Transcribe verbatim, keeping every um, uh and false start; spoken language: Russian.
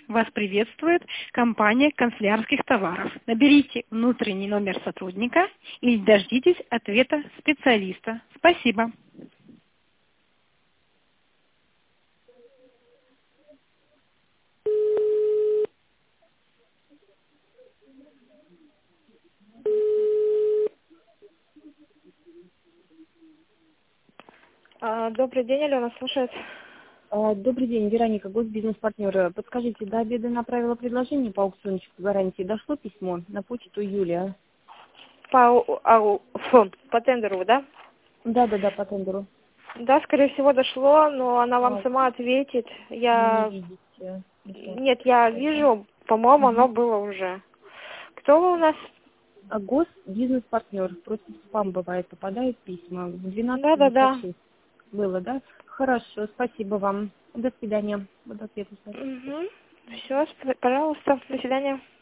Вас приветствует компания канцелярских товаров. Наберите внутренний номер сотрудника или дождитесь ответа специалиста. Спасибо. А, Добрый день, Алена, слушает. А, Добрый день, Вероника, госбизнес-партнер. Подскажите, до обеда направила предложение по аукциончику гарантии. Дошло письмо на почту Юлия? По, ау- ау- фу, по тендеру, да? Да-да-да, по тендеру. Да, скорее всего, дошло, но она вам А, сама ответит. вы не Я... видите. Еще. Нет, я вижу, по-моему, Мгм. оно было уже. Кто вы у нас? А госбизнес-партнер. Просто в спам бывает, попадают письма. В двенадцать пятьдесят Да-да-да. шесть было, да? Хорошо, спасибо вам. До свидания. Буду ответить. Угу. Все, пожалуйста, до свидания.